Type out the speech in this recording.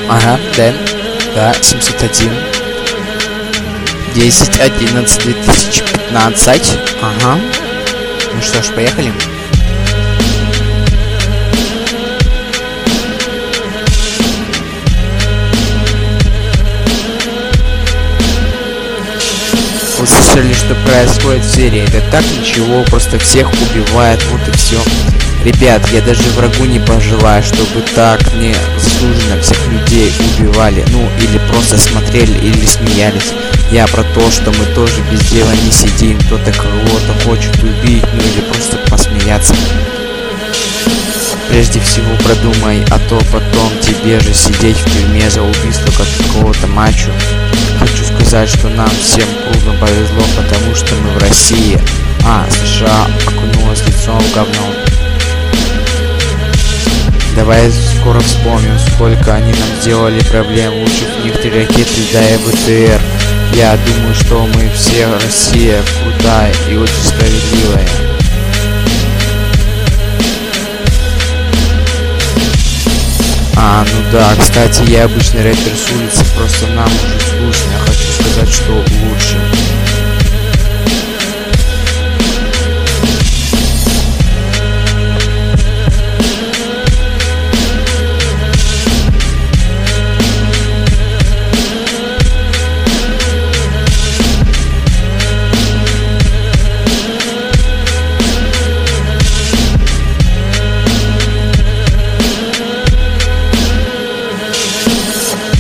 Ага, Дэн. Да, 701. 10/11/2015. Ага. Ну что ж, поехали. Вы слышали, что происходит в Сирии? Это так ничего, просто всех убивает, вот и все. Ребят, я даже врагу не пожелаю, чтобы так незаслуженно всех людей убивали. Ну, или просто смотрели, или смеялись. Я про то, что мы тоже без дела не сидим. Кто-то кого-то хочет убить, ну или просто посмеяться. Прежде всего продумай, а то потом тебе же сидеть в тюрьме за убийство какого-то мачо. Хочу сказать, что нам всем кругом повезло, потому что мы в России, а США окунулась лицом в говно. Давай скоро вспомним, сколько они нам сделали проблем. Лучше в них 3 ракеты, да и ВТР. Я думаю, что мы все Россия крутая и очень справедливая. Ну да, кстати, я обычный рэпер с улицы, просто нам уже скучно. Я хочу сказать, что лучше.